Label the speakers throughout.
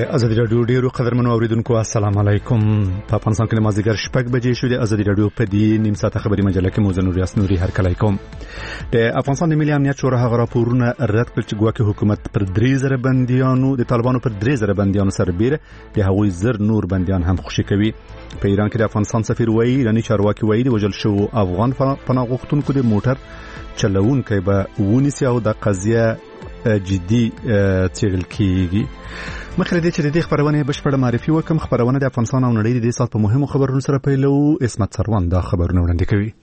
Speaker 1: ازادي رادیو ډیرو قدرمنو اوریدونکو السلام علیکم. په افغانستان کې مازیګر شپږ بجې شو. د ازادي رادیو په دې نیم ساعته خبري مجله کې موزه نور یاسنوري هر کله کوم. د افغانستان د ملي امنیت شورا هغه راپورونه رد کړ چې ګواکې حکومت پر 3000 بنديانو د طالبانو پر 3000 بنديانو سربېره د هغوی زر نور بنديان هم خوشي کوي. په ایران کې د افغانستان سفیر وایي ایرانی چارواکي وایي د وژل شو افغان پناه غوښتونکو د موټر چلوونکي به ونیسي او د قضیه جدي څېړل کیږي. مخکې دې چې د دې خبرونه بشپړه معرفي وکم. خبرونه د افغانستان او نړۍ د دې سات په مهمو خبرونو سره پیلو. اسمت سروان دا خبرونه وړاندې کوي.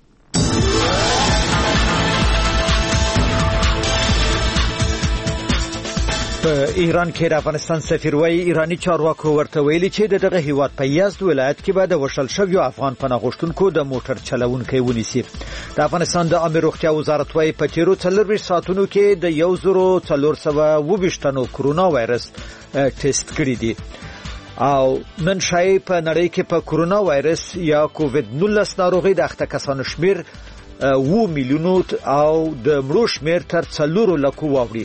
Speaker 2: په ایران کې د افغانستان سفیر وایي ایرانی چارواکو ورته ویلي چې دغه هیواد په یزد ولایت کې به د وشل شویو افغان پناه غوښتونکو د موټر چلوونکي ونیسي. د افغانستان د عامه روغتیا وزارت وایي په تیرو 24 ساعتونو کې د 1420 تنو کرونا وایرس ټیسټ کړی دي او نن شای په نړۍ کې په کرونا وایرس یا کووید 19 ناروغي د اخته کسانو شمیر 2 میلیونو او د مړو شمیر تر 4 لکو واوړي.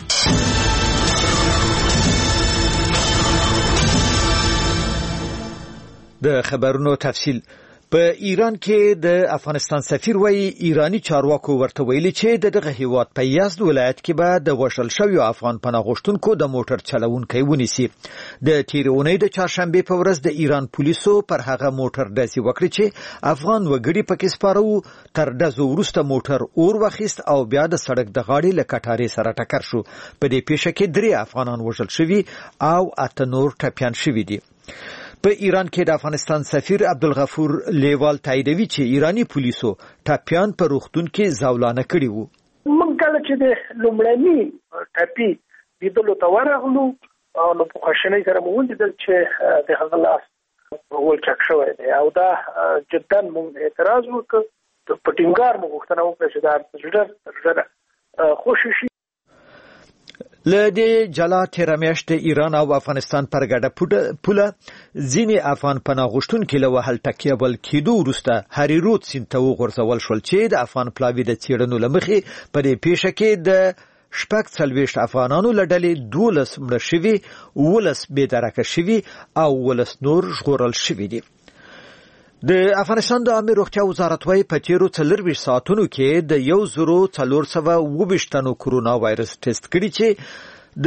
Speaker 2: د خبرونو تفصیل. په ایران کې د افغانستان سفیر وایي ایرانی چارواکو ورته ویلي چې دغه هیواد په یزد ولایت کې به د وشل شویو افغان پناه غوښتونکو د موټر چلوونکي ونیسي. د تیرونې د چهارشنبه په ورځ د ایران پولیسو پر هغه موټر داسې وکړي چې افغان وګړي پکې سپارو. تر دزو وروسته موټر اور واخیست او بیا د سړک د غاړې له کټارې سره ټکر شو. په دې پیښه کې 3 افغانان وژل شوي او 8 نور ټپیان شوي دي. په ایران کې د افغانستان سفیر عبدالغفور لیوال تاییدوي چې ایرانی پولیسو ټپیان په روغتون کې زاولانه کړي وو.
Speaker 3: موږ کله چې د لومړني ټپي لیدلو ته ورغلو نو په خوشنۍ سره مو ولیدل چې د هغه لاس ولچک شوی دی او دا جدا موږ اعتراض وکړ. په ټینګار موږ غوښتنه وکړه چې دا ژر خوشي شي.
Speaker 2: لدې جلا تیرمیاشت ایران او افغانستان پر ګډه پوله ځینې افغان پناه غوښتونکي له وهل ټکیبل کېدو وروسته هریرود سیند ته وغورځول شول چې د افغان پلاوي د څېړنو له مخې په دې پیښه کې د 40 افغانانو له ډلې 12 مړه شوي، 12 بېدرکه شوي او 12 نور ژغورل شوي دي. د افغانستان د عامه روغتیا وزارت وايي په تیرو 24 ساعتونو کې د 1420 تنو کرونا وایرس ټیسټ کړي چې د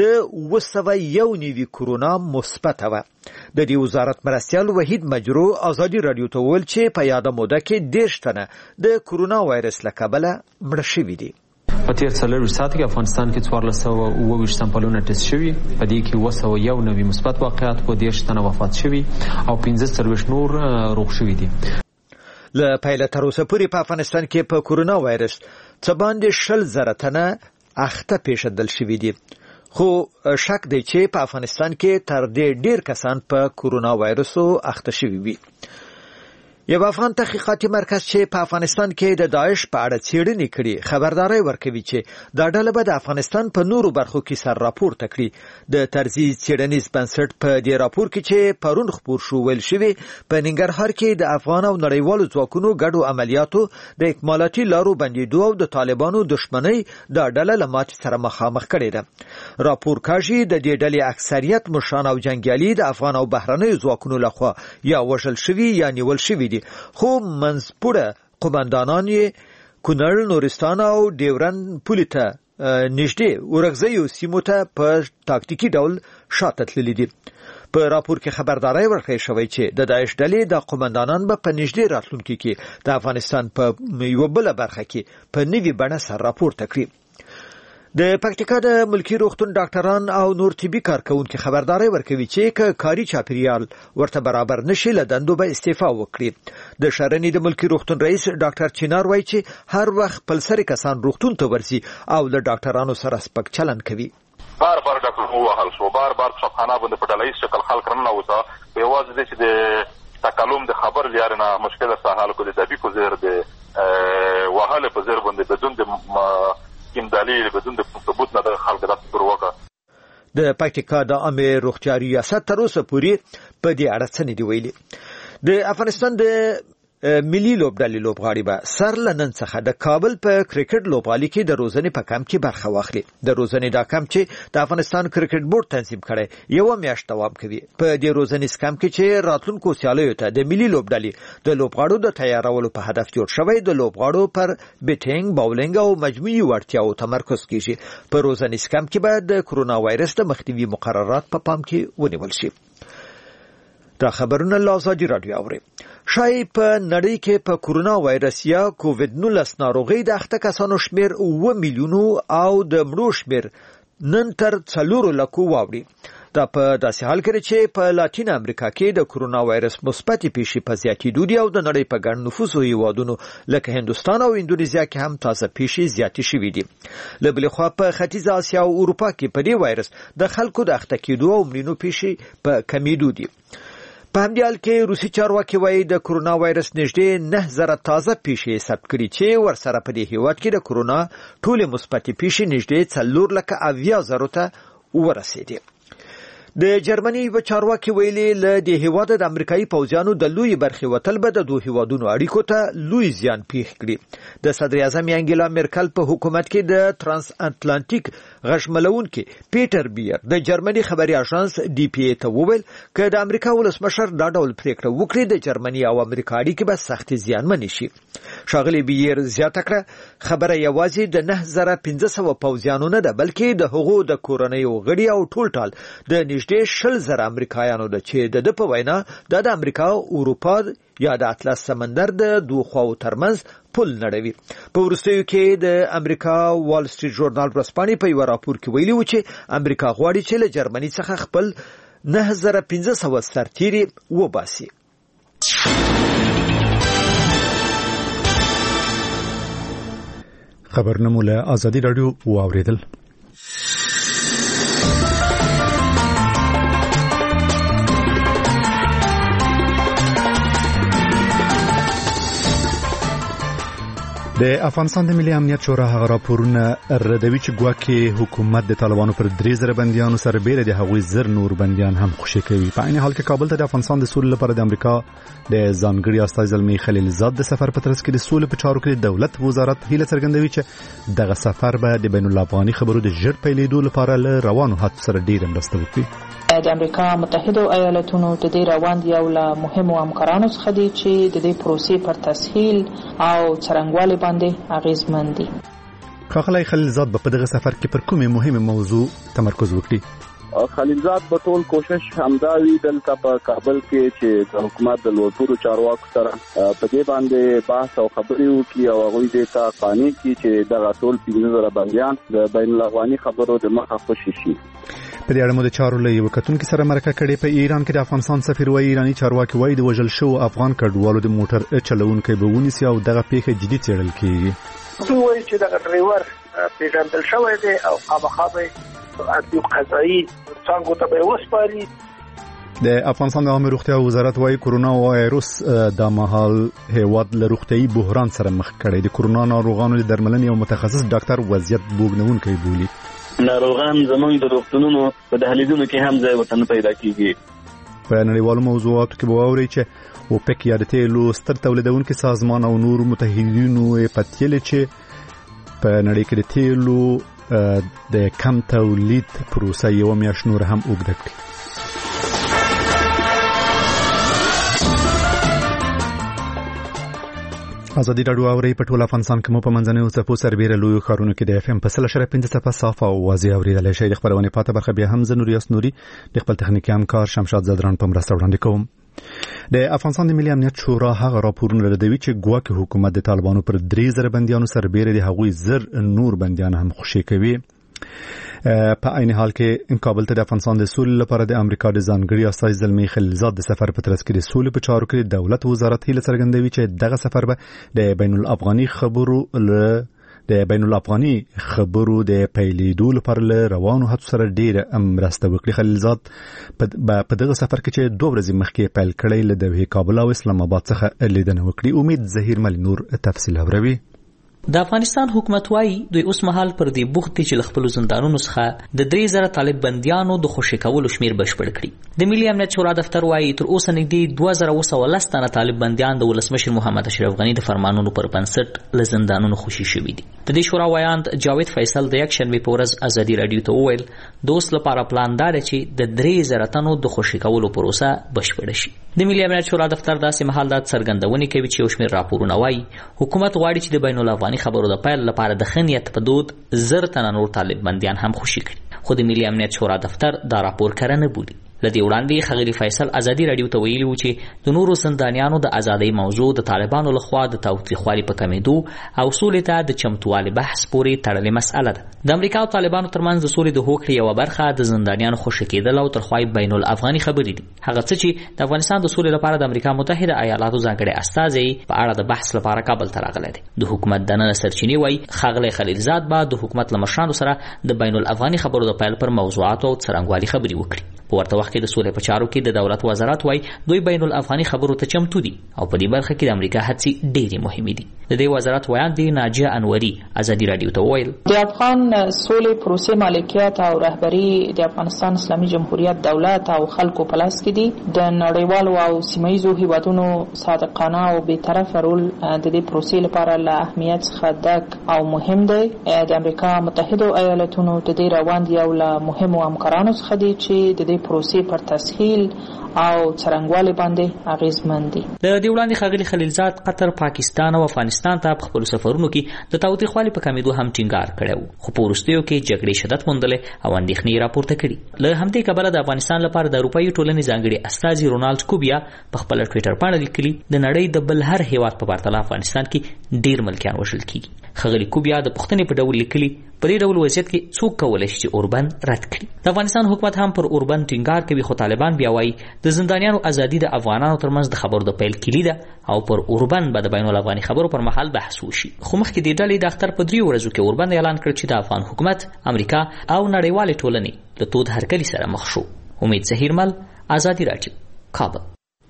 Speaker 2: 201 کرونا مثبت و. د دې وزارت مرستیال وحید مجرو ازادي رادیو ته ویل چې په یاده موده کې 10 تنه د کرونا وایرس له کبله مړه شوي دي.
Speaker 4: په تیر 4 ساعت کې افغانستان کې 1420 سامپلونه ټیسټ شوي. په دې کې 201 مثبت واقعات په 10 تنه وفات شوي او 15 نور روغ شوي دي.
Speaker 2: له پیله تر اوسه پورې په افغانستان کې په کرونا وایرس څه باندې 20,000 تنه اخته پیښدل شوي دي. خو شک دی چې په افغانستان کې تر دې ډیر کسان په کرونا وایرسو اخته شوي وي. یو افغان تحقیقاتي مرکز چې په افغانستان کې د داعش په اړه څېړنې کړي خبرداري ورکوي چې دا ډله به د افغانستان په نورو برخو کې سر راپورته کړي. د طرزي څېړنیز بنسټ په دې راپور کې چې پرون خبر شو ویل شوی په ننګرهار کې د افغان او نړیوالو ځواکونو ګډو عملیاتو د اکمالاتي لارو بندیدو او د طالبانو دښمنۍ د ډله له ماتې سره مخامخ کړي ده. راپور کاږي د دې ډلې اکثریت مشران او جنگیالي د افغان او بهرنیو ځواکونو لخوا یا وژل شوي یا نیول شوي دي. خو منځپوړه قوماندانان یې کونړ، نورستان او ډیورند پولې ته نږدې ورغځیو سیمو ته په تاکتیکي ډول شاته تللي دي. په راپور کې خبرداري ورکړل شوې چې د داعش ډلې د قوماندانان په نږدې راتلونکي کې د افغانستان په یو بل برخه کې په نوي بڼه سر راپورته کړي. د پکتیکا د ملکی روغتون ډاکټران او نور طبي کارکونکو خبرداري ورکوي چې کاري چاپیریال ورته برابر نشي له دندو به استعفا وکړي. د شرنی د ملکی روغتون رئیس ډاکټر چینار وایي چې هر وخت پلسري کسان روغتون ته ورسي او له ډاکټرانو سره سپک چلند کوي.
Speaker 5: بار ډاکټر هو حل شو بار صفحانه باندې په ډلایي شکل خلک رانه وځه په واځ دي چې د تکلم د خبر لیارنه مشکله سهال کو د دبي کو زیر د وهاله په زیر باندې بدون د کوم دلیل بدون د ثبوت نه د خلک د پروګه.
Speaker 2: د پکتیکا د عامه روغتیا ریاست تر اوسه پورې په دې اړه څه نه دی ویلي. د افغانستان د ملي لوبډلې لوبغاړي به سر لنن څخه د کابل په کرکټ لوبغالي کې د روزنې په کمپ کې برخه واخلي. د روزنې دا کمپ چې د افغانستان کرکټ بورډ تنظیم کړي یو میاشت دوام کوي. په دې روزنې کمپ کې چې راتلونکو سیالیو ته د ملي لوبډلې د لوبغاړو د تیارولو په هدف جوړ شوی د لوبغاړو پر بیټینګ، باولینګ او مجموعي وړتیاو تمرکز کیږي. په روزنې کمپ کې به د کرونا وایرس د مخنیوي مقررات په پام کې ونیول شي. دا خبرونه له ازادي رادیو اوري. شای په نړۍ کې په کرونا وایرس یا کووډ-19 ناروغي د اخته کسانو شمیر 9 میلیونو او د مړو شمیر نن تر 4 لکو واوړي. دا په داسې حال کې چې په لاتین امریکا کې د کرونا وایرس مثبت پیښې په زیاتېدو دي او د نړۍ په ګڼ نفوسو هیوادونو لکه هندوستان او اندونیزیا کې هم تازه پیښې زیاتې شوې دي. له بلې خوا په ختیځ اسیا او اروپا کې په دې وایرس د خلکو د اخته کېدو او مړینو پیښې په کمیدو دي. په همدې حال کې روسي چارواکي وایي د کرونا وایرس نږدې 9000 تازه پیښې ثبت کړي چې ورسره په دې هیواد کې د کرونا ټول مثبت پیښې نږدې 4,80,000 ته ورسېدي. د جرمني یو چارواکي ویلي له د هیواد د امریکایي پوځیانو د لوی برخې وتل به د دوه هیوادونو اړیکو ته لوی زیان پیښ کړي. د صدر اعظم انګیلا مرکل په حکومت کې د ترانس اتلانتیک غشملونکي پیټر بیر د جرمني خبري اژانس ډي پی ای ته وویل چې د امریکا ولسمشر دا ډول پریکړه وکړي د جرمني او امریکا اړیکې به سخت زیانمن شي. شاغلي بیر زیاته کړه خبره یوازې د 9500 پوځیانو نه ده بلکې د هغو د کورنۍ غړي او ټول د نږدې 10,000 امریکایانو ده چې د په وینا د امریکا او اروپا یا د اطلس سمندر د دوه خواو ترمنځ پل نړوي. په وروستیو کې د امریکا وال سټریټ ژورنال ورځپاڼې په یو راپور کې ویلي و چې امریکا غواړي چې له جرمني څخه خپل 9500 سرتیري وباسي.
Speaker 1: خبرنامه له ازادي رادیو واوریدل. د افغانستان د ملي امنیت شورا هغه راپورونه ردوي چې ګواکې حکومت د طالبانو پر 3,000 بنديانو سره بیل د هغوی زر نور بنديان هم خوشي کوي. په عین حال کې کابل ته د افغانستان د سولې لپاره د امریکا د ځانګړي استازي زلمی خلیلزاد د سفر په ترڅ کې د سولې په چارو کې د دولت وزارت هیله څرګندوي چې دغه سفر به د بین الافغاني خبرو د ژر پیلېدو لپاره له روانو هڅو سره ډیر مرسته وکړي.
Speaker 6: د امریکا متحده ایالاتونو د دې روان دی او له مهمو همکارانو څخه دي چې د دې پروسې پر تسهیل او څرنګوالي باندې اغیزمن دي.
Speaker 1: ښاغلی خلیلزاد په دغه سفر کې پر کومه مهمه موضوع تمرکز وکړي؟
Speaker 7: خلیلزاد په ټول کوشش همداوی دلته په کابل کې چې د حکومت د لوټورو چارواکو سره په دې باندې بحث او خبرې وکړي او هغوی دې ته قانع کړي چې دغه ټول 15,000 بندیان د بین الافغاني خبرو د مخه خوشي شي.
Speaker 1: په دې اړه مو د چارو له یو کتونکو سره مرکه کړې. په ایران کې د افغانستان سفیر وایي ایرانی چارواکي وایي د وژل شو افغان کډوالو د موټر چلوونکي به ونیسي او دغه پیښه جدي څېړل کیږي.
Speaker 3: دوی وایي چې دغه ډرایور پیژندل شوی دی او خامخا ادیو قضایی څنګه ته به وسپاري.
Speaker 1: د افغانستان د عامه روغتیا وزارت وایي کرونا وایرس د مهال هیواد له روغتیايي بحران سره مخ کړي. د کرونا ناروغانو د درملنې او متخصص ډاکټر وضعیت بوګنونکي بولي.
Speaker 8: ناروغان زموږ د روغتونونو په دهلیزونو کې هم ځای ورته پیدا کیږي.
Speaker 1: په نړیوالو موضوعاتو کې به واورئ چې اوپک یا د تیلو ستر تولیدونکي سازمان او نور متحدینو پتیل چې په نړۍ کې د تیلو د کم تولید پروسه یو میاشت نور هم اوږده کړي. ازادي رادیو اوري په ټول افغانستان کې مو په منځنۍ او صفو سربېره لوی ښارونو کې د اف ام په 100.5 صفه او واضح اوریدل شي. د خبرونه پاته برخه بیا هم زنوري اسنوري د خپل تخنیکی همکار شمشاد زدران په مرسته وړاندې کوم. د افغانستان د ملي امنیت شورا هغه راپورونه ردوي چې ګواکې حکومت د طالبانو پر 3,000 بنديانو سربېره د هغوی زر نور بنديان هم خوشي کوي. په عین حال کې کابل ته د افغانستان د سولې لپاره د امریکا د ځانګړي استازي زلمی خلیلزاد د سفر په ترڅ کې د سولې په چارو کې دولت وزارت هیله څرګندوي چې دغه سفر به د بین الافغاني خبرو د پیلېدو لپاره له روانو هڅو سره ډیره مرسته وکړي. خلیلزاد په دغه سفر کې چې 2 ورځې مخکې پیل کړی له دوحې کابل او اسلام آباد څخه لیدنه وکړي. امید ظهیر مل نور تفصیل اوروي.
Speaker 9: د افغانستان حکومت وايي دوی اوس مهال پر دې بوخت چې خپل زندانونو څخه د 3000 طالب بنديانو د خوشي کولو شمیر بشپړ کړي. د ملي امنیت شورا دفتر وايي تر اوسه نږدې 2210 تنه طالب بنديان د ولسمشر محمد اشرف غنی د فرمانونو پر بنسټ له زندانونو خوشي شوي دي. د دې شورا وایاند جاوید فیصل د یک شنبه په ورځ ازادي رادیو ته وویل د اوس لپاره پلان دار چې د 3000 تنو د خوشي کولو پروسه بشپړ شي. د ملي امنیت شورا دفتر داسې مهال د څرګندونې کوي چې یو شمېر راپورونه وايي حکومت غواړي چې د بین الافغاني خبرو د پیل لپاره د خنیت په دود 1000 تنه نور طالب بنديان هم خوشي کړي. خو د ملي امنیت شورا دفتر دا راپور کړه نه بولي. لدی وړاندې خغلی فیصل ازادي رادیو ته ویلي و چې د نورو زندانیانو د ازادۍ موضوع د طالبانو لخوا د تاوتریخوالي په کمیدو او سولې ته د چمتووالي بحث پورې تړلې مسأله ده. د امریکا او طالبانو ترمنځ د سولې د هوکړې یوه برخه د زندانیانو خوشي کېدل او ترخوای بین الافغاني خبرې دي. هغه څه چې د افغانستان د سولې لپاره د امریکا متحده ایالاتو ځانګړي استازی په اړه د بحث لپاره کابل ته راغلی دی. د حکومت دننه سرچینې وایي ښاغلی خلیلزاد به د حکومت له مشرانو سره د بین الافغاني خبرو د پیل پر موضوعاتو او څرنګوالي خبرې وکړي. په ورته وخت کې د سولې په چارو کې د دولت وزارت وايي دوی بین الافغاني خبرو ته چمتو دي او په دې برخه کې د امریکا هڅې ډېرې مهمې دي. د دې وزارت ویاند دی ناجیه انوري ازادي رادیو ته وویل
Speaker 6: د افغان سولې پروسې مالکیت او رهبری د افغانستان اسلامي جمهوریت دولت او خلکو په لاس کې دي. د نړیوالو او سیمایي هیوادونو صادقانه او بی‌طرفه رول د دې پروسې لپاره له اهمیت څخه ډک او مهم دی. د امریکا متحده ایالاتونو د دې روان دی او له مهمو همکارانو څخه دي چې د دې پروسې پر تسهیل او څرنګوالي باندې اغیزمن دي.
Speaker 9: د دې وړاندې ښاغلي خلیلزاد قطر، پاکستان او افغانستان ته په خپلو سفرونو کې د تاوتریخوالي په کمیدو هم ټینګار کړی و، خو په وروستیو کې جګړې شدت موندلی او اندېښنې راپورته کړي. له همدې کبله د افغانستان لپاره د اروپایي ټولنې ځانګړي استازي رونالډ کوبیا په خپله ټویټر پاڼه لیکلي د نړۍ د بل هر هیواد په پرتله افغانستان کې ډېر ملکیان وژل کیږي. ښاغلي کوبیا د پوښتنې په ډول لیکلي په دې ډول وضعیت کې څوک کولی شي چې اوربند رد کړي. د افغانستان حکومت هم پر اوربند ټینګار کوي، خو طالبان بیا وایي د زندانیانو ازادي د افغانانو ترمنځ د خبرو د پیل کلي ده او پر اوربند به د بین الافغاني خبرو پر مهال بحث وشي. خو مخکې دې ډلې د اختر په 3 ورځو کې اوربند اعلان کړ چې د افغان حکومت، امریکا او نړیوالې ټولنې له تود هرکلي سره مخ شو. امید زهیرمل، ازادي راډیو، کابل.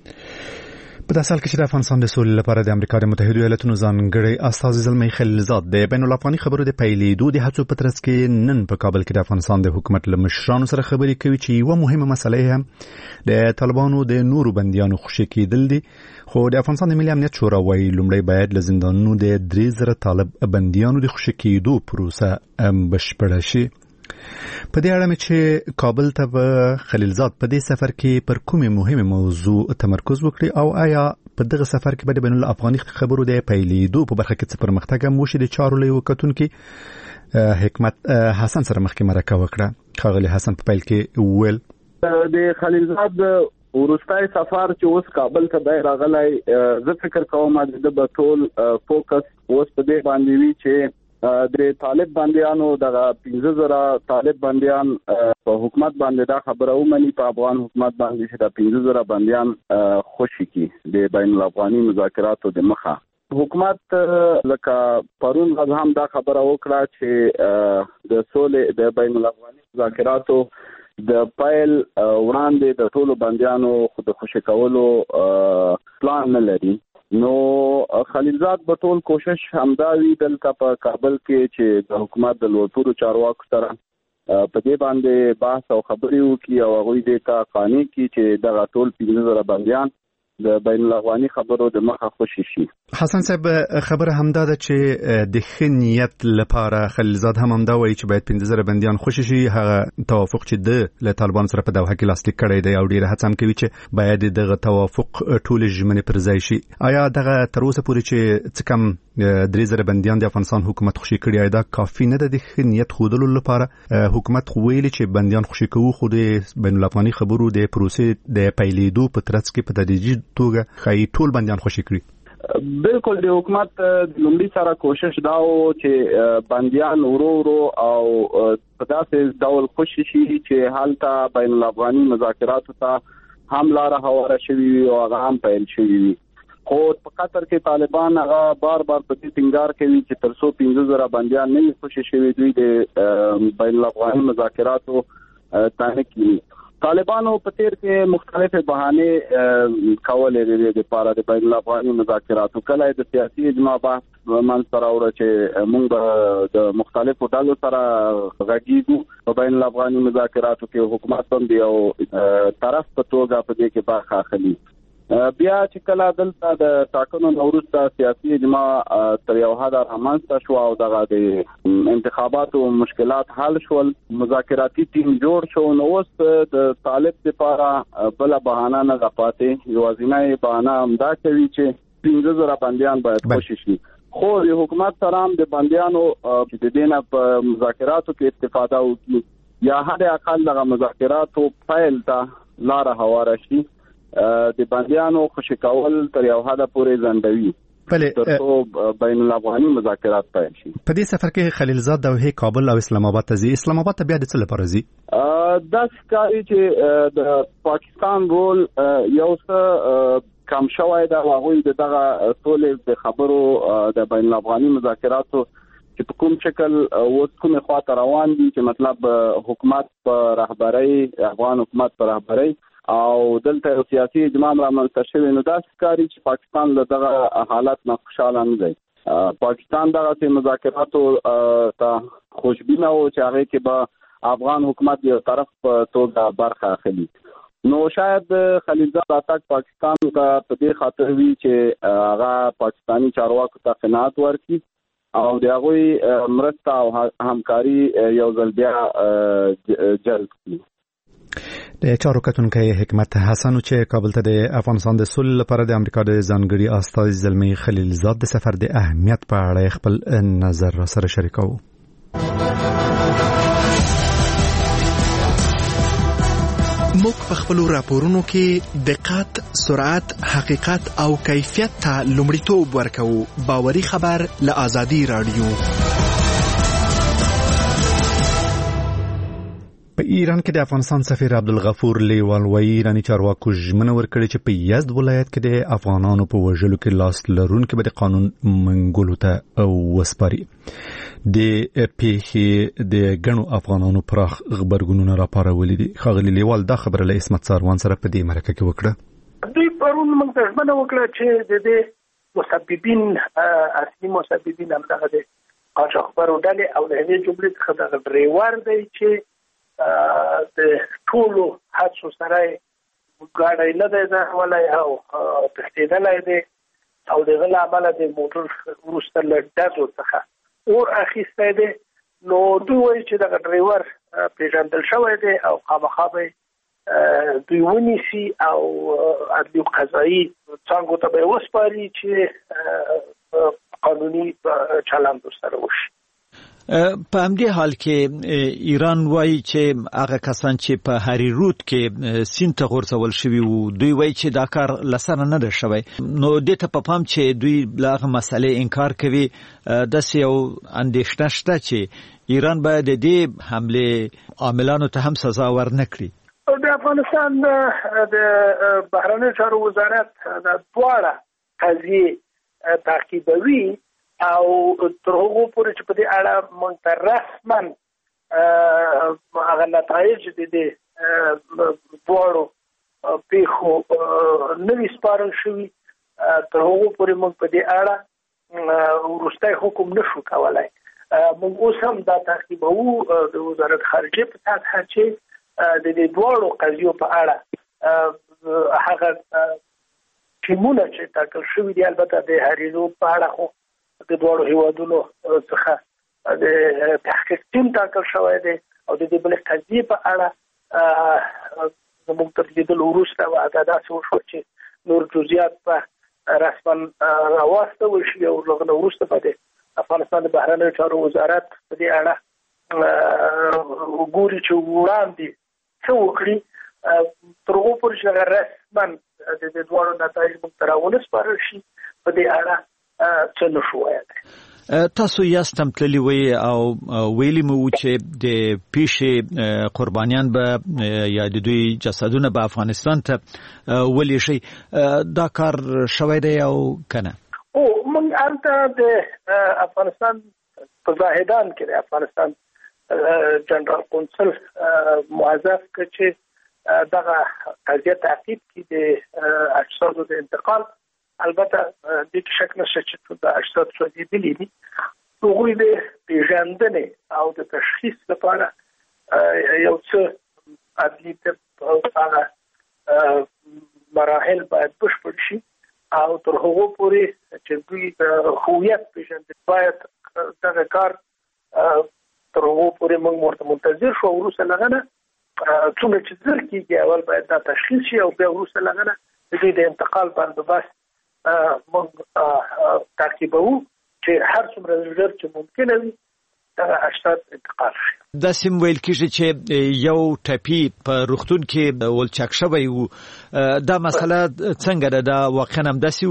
Speaker 1: په داسې حال کې چې د افغانستان د سولې لپاره د امریکا د متحده ایالاتونو ځانګړی استازی زلمی خلیلزاد د بین الافغاني خبرو د پیلېدو د هڅو په ترڅ کې نن په کابل کې د افغانستان د حکومت له مشرانو سره خبرې کوي چې یوه مهمه مسله هم د طالبانو د نورو بندیانو خوشي کېدل دي. خو د افغانستان د ملي امنیت شورا وايي لومړی باید له زندانونو د 3000 طالب بندیانو د خوشي کېدو پروسه بشپړه شي. په دې اړه چې کابل ته به خلیلزاد په دې سفر کې پر کومې مهمه موضوع تمرکز وکړي او آیا په دغه سفر کې به د بین الافغاني خبرو د پیلېدو په برخه کې څه پرمختګ هم وشي، د چارو له یو کتونکي حکمت حسن سره مخکې مرکه وکړه. ښاغلي حسن په پیل کې وویل
Speaker 7: د خلیلزاد ورستای سفر چې اوس کابل ته دی راغلی، زه فکر کوم د به ټول فوکس اوس په دې باندې وي چې د طالب بندیانو دغه 15000 طالب بندیان په حکومت باندې دا خبره ومني، په افغان حکومت باندې چې د 15000 بندیان خوشي کی د بین الافغاني مذاکراتو د مخه. حکومت لکه پرون غږ هم دا خبره وکړه چې د سولې د بین الافغاني مذاکراتو د پیل وړاندې د ټولو بندیانو د خوشي کولو پلان نه لري. نو خلیلزاد به ټول کوشش همداوي دلته په کابل کې چې د حکومت د لوړپوړو چارواکو سره په دې باندې بحث او خبرې وکړي او هغوی دې ته قانع کړي چې دغه ټول 15000 بندیان د بین الافغاني خبرو د مخه خوشي شي.
Speaker 1: حسن صاحب خبره همدا ده چې د ښه نیت لپاره خلیلزاد هم همدا وایي چې باید 15000 بندیان خوشي شي. هغه توافق چې د له طالبان سره په دوحه کې لاسلیک کړی دی او ډیره هڅه هم کوي چې باید دغه توافق ټول ژمنې پر ځای شي. آیا دغه تر اوسه پورې چې څه کم 3000 بندیان د افغانستان حکومت خوشي کړي دا کافي نه ده د ښه نیت ښودلو لپاره؟ حکومت خو ویلي چې بندیان خوشي کوو، خو د بین الافغاني خبرو د پروسې د پیلېدو په ترڅ کې په تدریجي توګه خای ټول بندیان خوشي کړي.
Speaker 7: بالکل د حکومت لومړی سره کوشش دا و چې بندیان ورو ورو او په داسې ډول خوشي شي چې حالته بین الافغاني مذاکراتو ته هم لاره هواره شوي وي او هغه هم پیل شوي وي. خو په قطر کې طالبان هغه بار بار په دې ټینګار کوي چې تر څو 15000 بندیان نه خوشي شوي دوی د بین الافغاني مذاکراتو ته نه کیږي. طالبانو په تیر کې مختلفه بهانه کولې د لپاره د بین الافغاني مذاکراتو کله د سیاسي اجماع بحث من سره اور چې موږ د مختلفو ډلو سره غږیږو په بین الافغاني مذاکراتو کې حکومت هم دی او طرف په توګه په دې کې برخه اخلي. بیا چې کله دلته د ټاکنو وروسته سیاسي اجماع تر یو حد رامنځته شو او دغه د انتخاباتو مشکلات حل شول، مذاکراتي ټیم جوړ شو، نو اوس د طالب لپاره بل بهانه نه غپاتې یوازینی بهانه همدا کوي چې 15,000 بندیان باید خوشی شي. خو د حکومت سره هم د بندیانو چې د دینه په مذاکراتو کې استفاده وکړي یا حد اقل دغه مذاکراتو فایل ته لار هواره شي، د بندیانو خوشی کول تر یو حد پورې ځندوي ترڅو بین الافغاني مذاکرات پیل شي.
Speaker 1: په دې سفر کې خلیلزاد دوحه کابل او اسلام آباد ته ځي. اسلام آباد ته بیا د څه لپاره ځي؟
Speaker 7: دا ښکاري چې د پاکستان رول یو څه کم شوی دا هغه دغه ټول د خبرو د بین الافغاني مذاکراتو چې په کوم شکل اوس کومه خواته روان دي، چې مطلب حکومت په رهبرۍ، افغان حکومت په رهبرۍ او دلته سیاسي اجماع رامنځته شوی، نو دا ښکاري چې پاکستان له دغه حالت نه خوشاله نه دی. پاکستان دغه مذاکراتو ته خوشبینه او چې هغه کې به افغان حکومت یو طرف په توګه برخه اخلي. نو شاید خلیلزاد اتاک پاکستان ته په دې خاطر وی چې هغه پاکستانی چارواکو ته قناعت ورکړي او د هغوی مرسته او همکاري یو ځل بیا جلب کړي.
Speaker 1: د چارو کتونکي حکمت حسن چې کابل ته د افغانستان د صلح لپاره د امریکا د ځانګړي استازي زلمی خلیلزاد د سفر د اهمیت په اړه خپل نظر سره شریکو.
Speaker 10: موږ په خپل راپورونو کې دقت، سرعت، حقیقت او کیفیت ته لومړیتوب ورکوو. باوري خبر له آزادي رادیو.
Speaker 1: په ایران کې د افغانستان سفیر عبدالغفور لیوال وایي ایرانی چارواکو ژمنه ورکړې چې په یزد ولایت کې د افغانانو په وژلو کې لاس لرونکي به د قانون منګولو ته وسپاري. د پیښې د ګڼو افغانانو پراخ غبرګونونه راپارولي دي. ښاغلي لیوال دا خبره له اسمت ساروان سره په دې مرکه کې وکړه.
Speaker 3: دوی پرون موږ ته ژمنه وکړه چې د مسببین اصلي مسببین همدغه د قاچاقبرو ډلې او د هغې جملې څخه دغه ډریور دی چې د ټولو حادثو سره ګاډی نه دی ځغللی او تښتېدلی دی او دغه له امله د موټر وروسته له ډزو څخه اور اخیستی دی. نو دوی وایي چې دغه ډریور پیژندل شوی دی او خامخا به دوی ونیسي او عدلي او قضایي څانګو ته به یې وسپاري چې قانوني چلند ورسره وشي.
Speaker 2: په همدې حال کې ایران وایي چې هغه کسان چې په هری رود کې سیند ته غورځول شوي وو دوی وایي چې دا کار لسره نه ده شوی. نو دې ته په پام چې دوی له هغه مسئلې انکار کوي، داسې یو اندېښنه شته چې ایران باید د دې حملې عاملانو ته هم سزا ورنه کړي.
Speaker 3: د افغانستان د بهرنیو چارو وزارت د دواړه قضیې تعقیبوي او تر هغو پورې چې په دې اړه موږ ته رسما هغه نتایج د دې دواړو پیښو نه وي سپارل شوي، تر هغو پورې موږ په دې اړه وروستی حکم نشو کولی. موږ اوس هم دا تعقیبوو د وزارت خارجه په سطحه چې د دې دواړو قضیو په اړه هغه ټیمونه چې ټاکل شوي دي، البته د هریزو په اړه خو د دوړو هیوادونو څخه د تحقیق ټیم ټاکل شوی دی او د دې بلې قضیې په اړه زموږ تر لیدلو وروسته وعده داسې وشوه چې نور جزئیات په رسما راواستول شي او له هغه وروسته به د افغانستان د بهرنیو چارو وزارت په دې اړه وګوري چې وړاندې څه وکړي. تر هغو پورې چې رسما د دې دواړو نتایج موږ ته راونه سپارل شي په دې اړه څه نشو ویلی.
Speaker 2: تاسو یاستم تللی وی او ویلی مو چې د پیښې قربانیان به یا د دوی جسدونه به افغانستان ته ولی شي، دا کار شوی دی او کنه؟
Speaker 3: او موږ هلته د افغانستان په زاهدان کې د افغانستان جنرال قونسل موظف که چې دغه قضیه تعقیب کې د اجسادو د انتقال البته د شک نشه چې د اجساد سوځېدلي دي هغوی د پیژندنې او د تشخیص لپاره یو څه عدلي هغه مراحل باید بشپړ شي او تر هغو پورې چې دوی د هویت پیژندل باید دغه کار تر هغو پورې موږ ورته منتظر شو. وروسته له هغه څومره چې زر کېږي اول باید دا تشخیص شي او بیا وروسته له هغه د دوی د انتقال بندوبست موږ تعقیبوو چې هر څومره ژر چې ممکنه وي دغه اجساد انتقال شي.
Speaker 2: دا سیم ویل کېږي چې یو ټپي په روغتون کې ولچک شوی و. دا مسله څنګه ده؟ دا واقعا همداسې و؟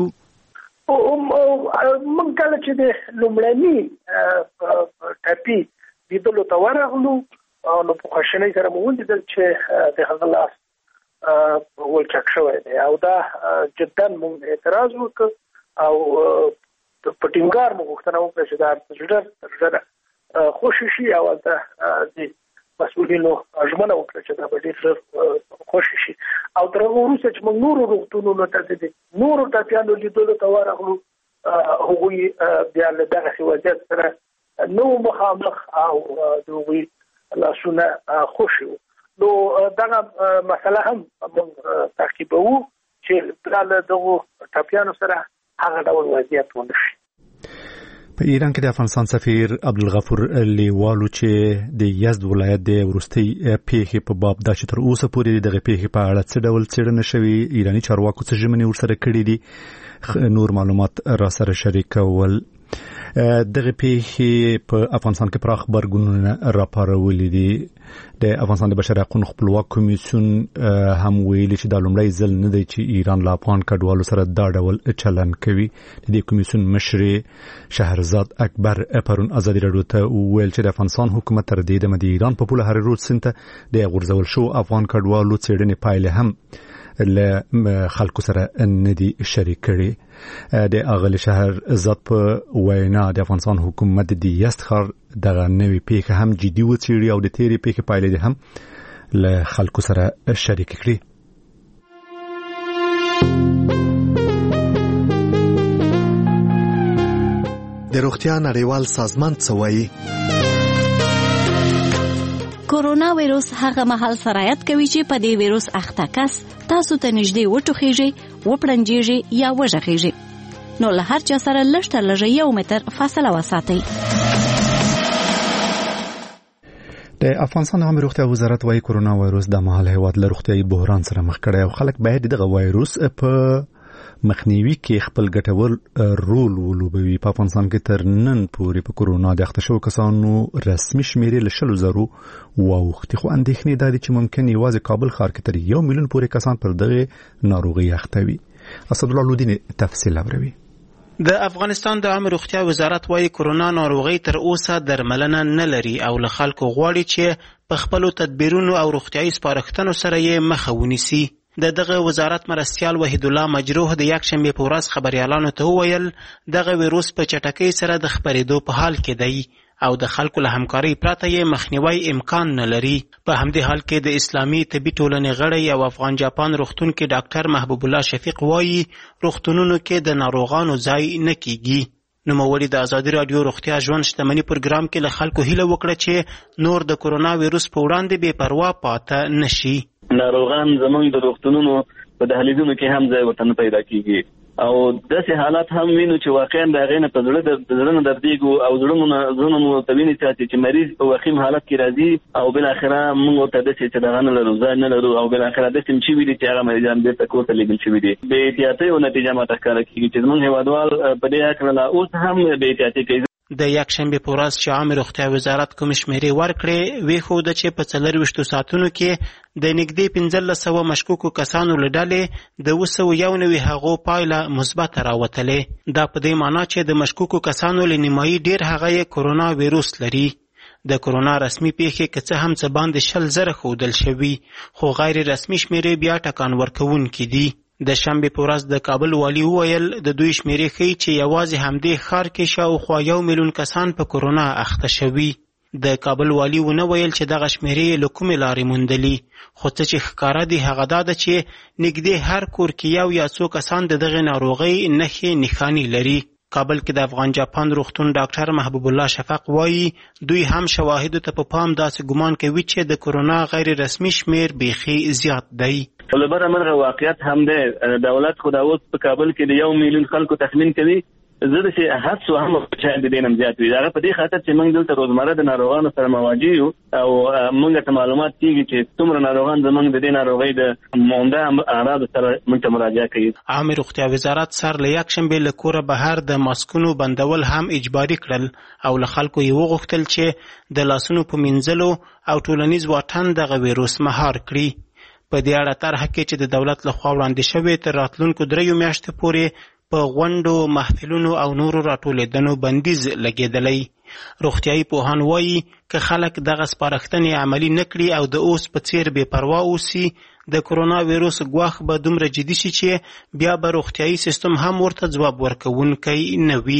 Speaker 3: موږ کله چې د لومړني ټپي لیدلو ته ورغلو نو په خواشینۍ سره مو ولیدل چې د هغه لاس ولچک شوی دی او دا جدا موږ اعتراض وکړ او په ټینګار مو غوښتنه وکړه چې دا ژر خوشي شي او د مسؤلینو ژمنه وکړه چې دا به ډېر ژر خوشي شي او تر هغه وروسته چې موږ نورو روغتونونو ته د نورو ټپیانو لیدلو ته ورغلو هغوی بیا له دغسې وضعیت سره نو مخامخ او د هغوی لاسونه خوشي وو. نو دغه مسله هم موږ تعقیبوو چې بیا له دغو ټپیانو سره هغه ډول وضعیت ونه شي.
Speaker 1: په ایران کې د افغانستان سفیر عبدالغفور لیوالو چې د یزد ولایت د وروستۍ پیښې په باب دا چې تر اوسه پورې دغه پیښې په اړه څه ډول څېړنه شوې، ایراني چارواکو څه ژمنې ورسره کړې دي، نور معلومات را سره شریکول. دغه پیښې په افغانستان کې پراخ غبرګونونه راپارولي دي. د افغانستان د بشري حقوقو خپلواک کمیسیون هم ویلي چې دا لومړی ځل نه دی چې ایران له افغان کډوالو سره دا ډول چلن کوي. د دې کمیسیون مشر شهرزاد اکبر پرون ازادي راډیو ته ویل چې د افغانستان حکومت تر دې دمه د ایران په پوله هر روز سنت د غورځول شو افغان کډوالو څېړنې پایله هم له خلکو سره ندي شریک کړي. د اغلی شهرزاد په وینا د افغانستان حکومت د یزد ښار دغه نوې پیښه هم جدي وڅېړي او د تیرې پیښې پایلې هم له خلکو سره شریک کړي.
Speaker 10: د روغتیا نړیوال سازمان څه وایي؟
Speaker 11: کورونا وایروس هغه مهال سرایت کوي چې په دې وایروس اخته کس تاسو ته نږدې وټوخیږي، وپړنجیږي یا وژغیږي. نو له هر چا سره لږ تر لږه 1 متر فاصله وساتئ.
Speaker 1: د افغانستان عامه روغتیا وزارت وايي کورونا وایروس د مهال هیواد له روغتیايي بحران سره مخ کړي او خلک باید دغه وایروس په مخنیوي کې خپل ګټور رول ولوبوي. په افغانستان کې تر نن پورې په کورونا د اخته شوو کسانو رسمي شمیرې له 100,000 واوښتې، خو اندېښنې دا دي چې ممکن یوازې کابل ښار کې تر 1 میلیون پورې کسان پر دغه ناروغي اخته وي. اسدالله لودین تفصیل اوري.
Speaker 12: د افغانستان د عامه روغتیا وزارت وايي کورونا ناروغي تر اوسه درملنه نه لري او له خلکو غواړي چې په خپل تدبیرونو او روغتیايي سپارښتنو سره یې مخه ونیسي. دغه وزارت مرستیال وحید الله مجروح د یکشنبه په ورځ خبريالانو ته وویل دغه وایروس په چټکۍ سره د خپرېدو په حال کې دی او د خلکو له همکارۍ پرته یې مخنیوي امکان نه لري. په همدې حال کې د اسلامي طبي ټولنې غړی او افغان جاپان روغتون کې ډاکټر محبوب الله شفیق وایي روغتونونو کې د ناروغانو ځای نه کیږي. نوموړي د ازادي راډیو روغتیا ژوند شتمنۍ پروګرام کې له خلکو هیله وکړه چې نور د کورونا وایروس په وړاندې بې پروا پاتې نشي.
Speaker 8: ناروغان زموږ د روغتونونو په دهلیزونو کې هم ځای ورته نه پیدا کیږي او داسې حالات هم وینو چې واقعا د هغې نه په زړه دردېږو او زړونه مو ورته ویني چې مریض په وخیم حالت کې راځي او بالاخره موږ ورته داسې چې دغه نه لرو ځای نه لرو او بالاخره داسې هم شوي دي چې هغه مریضان بېرته کور ته لېږل شوي دي. بې احتیاطۍ او نتیجه ماته ښکاره کېږي چې زموږ هېوادوال په دې هکله لا اوس هم بې احتیاطي کوي.
Speaker 12: د یکشنبه په ورځ چې عامه روغتیا وزارت کوم شمیرې ورکړې وښوده چې په 24 ساعتونو کې د نږدې 1500 مشکوکو کسانو له ډلې د 291 هغو پایله مثبت راوتلې. دا په دې معنی چې د مشکوکو کسانو له نیمایي ډیر هغه کورونا وایروس لري. د کورونا رسمي پیښې که څه هم څه باندې 100,000 ښودل شوي خو غیر رسمي شمیرې بیا ټکان ورکوونکي دي. د شنبه په ورځ د کابل والی وویل د دوی شمیرې ښیي چې یوازې همدې ښار کې شاوخوا 1 میلیون کسان په کورونا اخته شوي. د کابل والي ونه ویل چې دغه شمیرې له کومې لارې موندلي، خو څه چې ښکاره دي هغه دا ده چې نږدې هر کور کې یو یا څو کسان د دغې ناروغۍ نښې نښانې لري. کابل کې د افغان جاپان روغتون ډاکټر محبوب الله شفق وایي دوی هم شواهدو ته په پام داسې ګمان کوي چې د کرونا غیر رسمي شمیر بیخي زیات دی.
Speaker 8: ولبره مرغه واقعیت هم دی، دولت خو دا اوس په کابل کې د 1 میلیون خلکو تخمین کوي، زه د شي هڅو هم چې د دینم زیات وي. دا په دې خاطر چې موږ دلته روزمره د ناروغانو سره مواجه یو او موږ ته معلومات کیږي چې څومره ناروغان زموږ د دې ناروغۍ د مونده اعراض سره موږ ته مراجعه کوي.
Speaker 12: عامه روغتیا وزارت سر له یکشنبه له کوره بهر د ماسکونو بندول هم اجباري کړل او له خلکو یې وغوښتل چې د لاسونو په مینځلو او ټولنیز واټن دغه ویروس مهار کړي. په دې اړه طرحه کې چې د دولت لخوا وړاندې شوې تر راتلونکو 3 میاشتو پورې په غونډو، محفلونو او نورو راټولېدنو بندیز لګېدلی. روغتیایي پوهان وایي که خلک دغه سپارښتنې عملي نه کړي او د اوس په څیر بې پروا اوسي، د کرونا ویروس ګواښ به دومره جدي شي چې بیا به روغتیایي سیستم هم ورته ځواب ورکوونکی نه وي.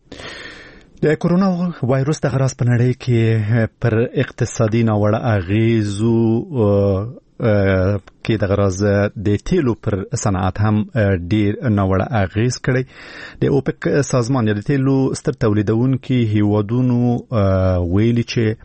Speaker 1: د کرونا وایروس د غراس په نړۍ کې پر اقتصادي ناوړه اغیزو کې د غراز د تیلو پر صنعت هم ډیر ناوړه اغیز کړی. د اوپک سازمان یا د تیلو ستر تولیدونکو هیوادونو ویلي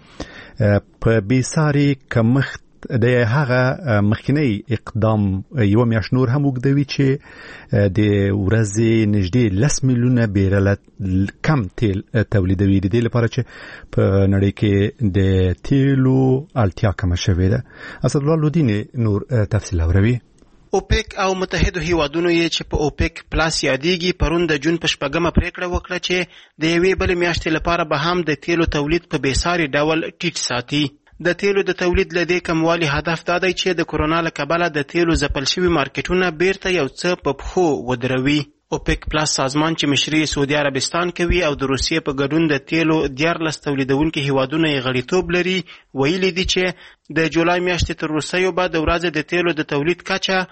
Speaker 1: چې په بیساري کمښت د هغه مخکنی اقدام یو میاشت نور هم وګدوي چې د ورځې نږدې 10 میلیونه بیرل کم تیل تولیدوي، د دې لپاره چې په نړۍ کې د تیلو اړتیا کمه شوې ده. اسدالله لودین نور تفصیل اوروي.
Speaker 12: اوپک او متحدو هیوادونو یې چې په اوپک پلاس یادېږي پرون د جون په 4مه پریکړه وکړه چې د یوې بلې میاشتې لپاره به هم د تیلو تولید په بیساري ډول ټیټ ساتي. د تیلو د تولید له دې کموالي هدف دا دی چې د کرونا له کبله د تیلو ځپل شوي مارکیټونه بیرته یو څه په پښو ودروي. اوپک پلاس سازمان چې مشري سعودي عربستان کوي او د روسیې په ګډون د تیلو 14 تولیدونکو هیوادونه یې غړیتوب لري، ویلي دي چې د جولای میاشتې تر وروستیو به د ورځې د تیلو د تولید کچه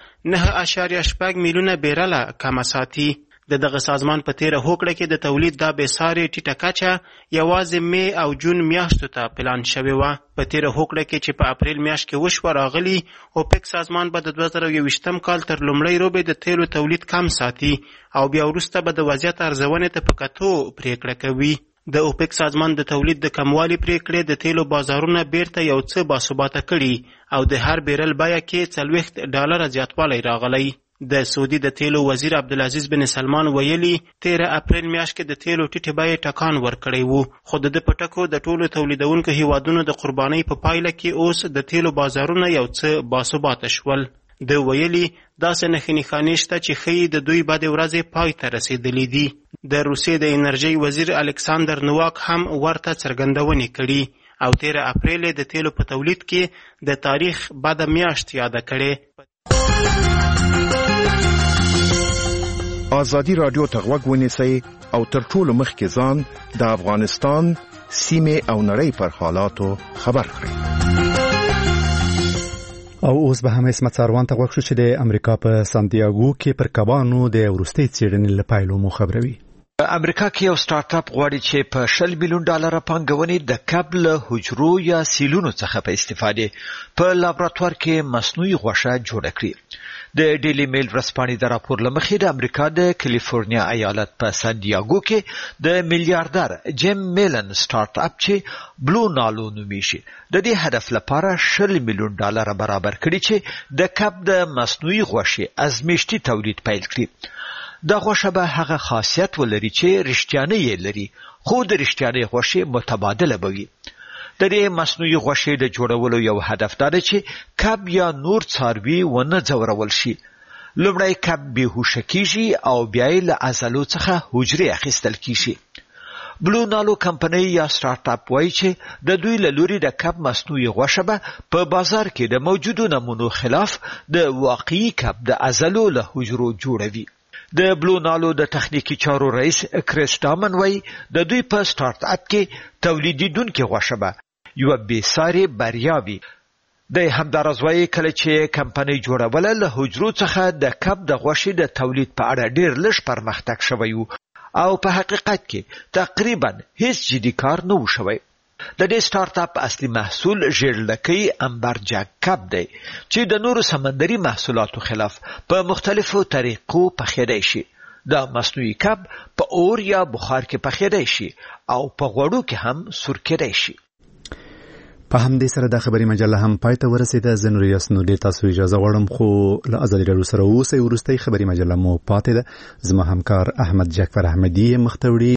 Speaker 12: 9.8 میلیونه بیرله کمه ساتي. د دغه سازمان په تیره هوکړه کې د تولید دا بېسارې ټیټه کچه یوازې می او جون میاشتو ته پلان شوې وه. په تیره هوکړه کې چې په اپریل میاشت کې وشوه راغلي، اوپک سازمان به د 2021 کال تر لومړۍ روبې د تیلو تولید کم ساتي او بیا وروسته به د وضعیت ارزونې ته په کتو پریکړه کوي. د اوپک سازمان د تولید د کموالي پریکړې د تیلو بازارونه بیرته یو څه باثباته کړي او د هر بیرل بیه کې $40 زیاتوالی راغلی. د سعودي د تیلو وزیر عبدالعزیز بن سلمان ویلي 13 اپریل میاشت کې د تیلو ټیټې بیې ټکان ورکړی وو، خو د ده په ټکو د ټولو تولیدونکو هیوادونو د قربانۍ په پایله کې اوس د تیلو بازارونه یو څه باثباته شول. د ویلي داسې نښې نښانې شته چې ښیي د دوی بدې ورځې پای ته رسېدلې دي. د روسیې د انرژۍ وزیر الکساندر نواک هم ورته څرګندونې کړي او 13 اپریل د تیلو په تولید کې د تاریخ بده میاشت یاده کړې.
Speaker 13: آزادی رادیو ته غوږ ونیسئ او تر ټولو مخکې ځان د افغانستان سیمې او نړۍ پر حالاتو خبر کړئ.
Speaker 1: او اوس به هم اسمت ساروان ته غوږ شو چې د امریکا په سانتیاګو کې پر کبانو د وروستۍ څېړنې له پایلو مو خبروي.
Speaker 2: امریکا کې یو سٹارټ اپ غواړي چې په $100 میلیون پانګونې د کب له حجرو یا سیلونو څخه په استفادې په لابراتوار کې مصنوعي غوښه جوړه کړي. د ډیلی میل ورځپاڼې د راپور له مخې د امریکا د کالیفورنیا ایالت په سان دیاګو کې د میلیاردر جیم میلن سٹارټ اپ چې بلو نالو نومیږي د دې هدف لپاره $100 میلیون برابر کړي چې د کب د مصنوعي غوښې ازمیښتي تولید پیل کړي. دا غوښه به هغه خاصیت ولري چې رښتیانه یې لري، خو د رښتیانه غوښې متبادله به وي. د دې مصنوعي غوښې د جوړولو یو هدف دا دی چې کب یا نور څاروي ونه ځورول شي. لومړی کب بېهوشه کیږي او بیا یې له عضلو څخه حجرې اخیستل کیږي. بلو نالو کمپنۍ یا سٹارټ اپ وایي چې د دوی له لوري د کب مصنوعي غوښه به په بازار کې د موجودو نمونو خلاف د واقعي کب د عضلو له حجرو جوړوي. د بلو نالو د تخنیکی چارو رئیس کریس ډامن وایي د دوی په سٹارټ اپ کې تولیدونکو غوښه به یو بېساري بریا وي. د همدارس وایي کله چې کمپنۍ جوړوله له حجرو څخه د کب د غوښې د تولید په اړه ډیر لږ پرمختګ شوی او په حقیقت کې تقریبا هیڅ جدي کار نه و شوی. د دې سٹارټ اپ اصلي محصول ژیړلکۍ امبرجا کب دی چې د نورو سمندري محصولاتو خلاف په مختلفو طریقو پخېدای شي. د مصنوعي کب په اور یا بخار کې پخېدای شي او په غوړو کې هم سور کېدای شي.
Speaker 1: په همدې سره د خبري مجله هم پای ته ورسېده. زه نور یاسنو ډېر تاسو اجازه غواړم خو له ازادي راډیو سره اوسئ. وروستۍ خبري مجله مو پاتې ده. زما همکار احمد جعفر احمدي مخ ته وړي.